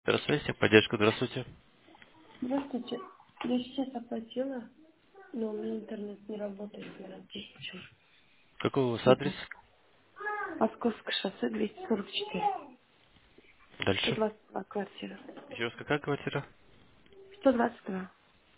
Здравствуйте, поддержка, здравствуйте. Здравствуйте. Я сейчас оплатила, но у меня интернет не работает, не работает. Почему? Какой у вас Не адрес? знаю. Московское шоссе 244. Дальше. 122 квартира. Еще раз, какая квартира? 122.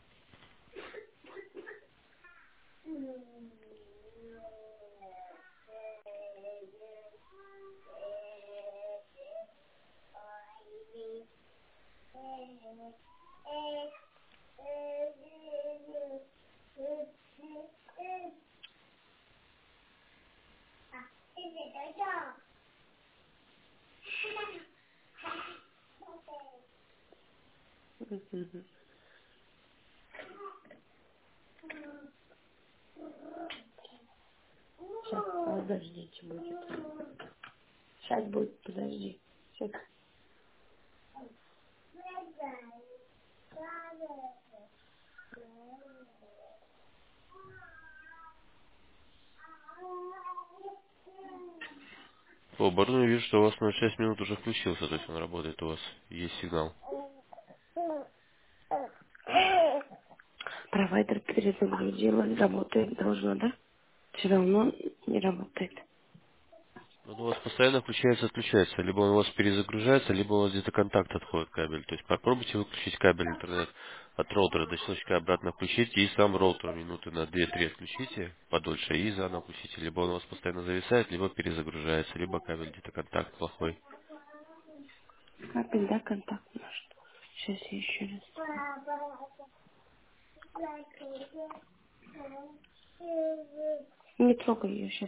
Мгм. Сейчас, подождите, будет. Сейчас будет, подожди. Сейчас. По оборудованию вижу, что у вас на 6 минут уже включился, то есть он работает у вас, есть сигнал. Провайдер перезагрузила, работает должно, да? Все равно не работает. Он у вас постоянно включается, отключается. Либо он у вас перезагружается, либо у вас где-то контакт отходит кабель. То есть попробуйте выключить кабель интернет от роутера до щелчка обратно включите и сам роутер минуты на 2-3 отключите подольше и заново включите. Либо он у вас постоянно зависает, либо перезагружается, либо кабель где-то контакт плохой. Капель, да, контакт наш. Сейчас я еще раз. Не трогай ее сейчас.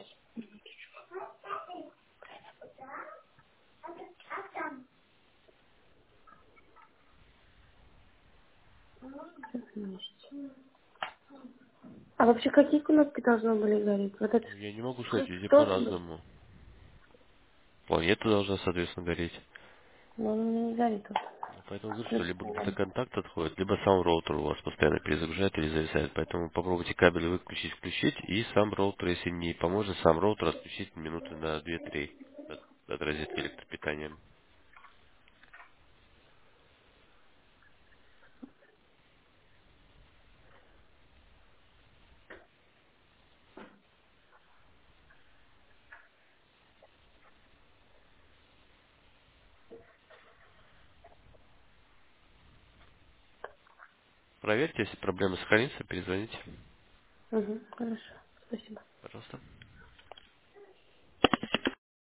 А вообще какие кнопки должны были гореть? Вот это Ну, я не могу сказать, shift везде тоже, по-разному. Планета должна, соответственно, гореть. но он не горит. Вот. Ну, поэтому говорю, что Значит, либо не где-то горит. контакт отходит, либо сам роутер у вас постоянно перезагружает или зависает. Поэтому попробуйте кабель выключить, включить, и сам роутер, если не поможет, сам роутер отключить минуты на 2-3 от розетки электропитанием. Проверьте, если проблема сохранится, перезвоните. Угу, хорошо. Спасибо. Пожалуйста.